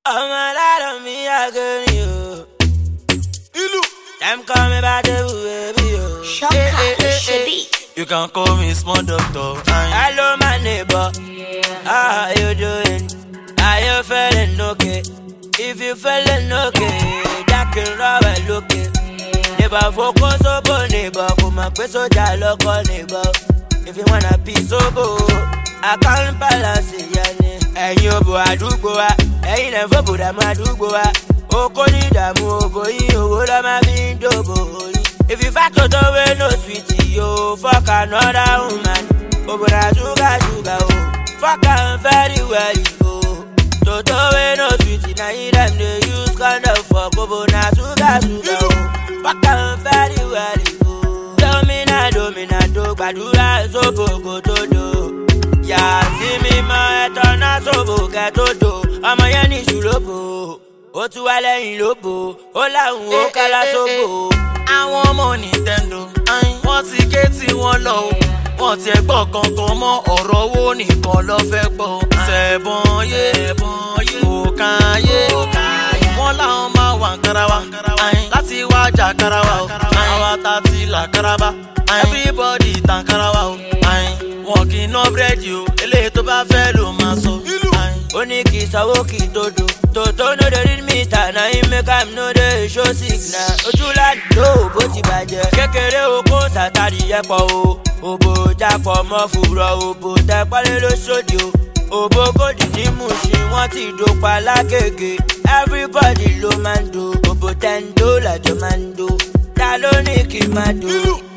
I'm a lot of me, I get you. Them call me by the baby, yo. You can call me small doctor. Hello, my neighbor. How you doing? Are you feeling okay? If you feeling okay, that can rubber okay. Neighbor focus on neighbor, come and pay so local neighbor. If you wanna be sober, I can't balance it, yani. And you go, I do go, I never put a man do go. Oko ni damu oboyi, ogola ma bin dobo. If you fuck to way no sweetie, yo, fuck another woman. Obona sugar, oh. Fuck am very well, yo. To way no sweetie, now you them they use kind of fuck. Obona sugar, oh. Fuck am very well, yo. Domina, do, badura, so go to do. Ya, see me ma, etona, so go get to do. I'm a yani shulobo. Ó tún wá lẹ́yìn lóbo, ó láhùn ó kálá sóbò. Àwọn ọmọ Nintendo, wọ́n ti ké tí wọ́n lọ o. Wọ́n ti ẹgbọ́ kankan mọ́ ọ̀rọ̀ owó nìkan lọ fẹ́ gbọ́. Sẹ̀bọ̀n yé, òkàyé. Wọ́n láwọn máa wà Nkarawa, láti wá jà Karawa o. Àwa ta ti là Karaba, everybody tàn Karawa o. Wọ́n kì í ná búrẹ́dì o, eléyìí tó bá fẹ́ ló máa sọ. Ó ní kì í sanwó kì í tó do. Tòótọ́ no dey read meter na him make am no dey show signal. Ojú ládùúgbò bó ti bàjẹ́. Kékeré oko sàtàrí ẹ̀pọ̀ o. Òbò jápọ̀ mọ́ fùrọ̀ òbò tẹ́pẹ́lẹ́ lóṣòdì o. Òbò kòdì ní Mùṣín wọ́n ti dòpa lágègè. Everybody ló máa ń do. Òbò $10 ló máa ń do. Ta ló ní kí n máa do?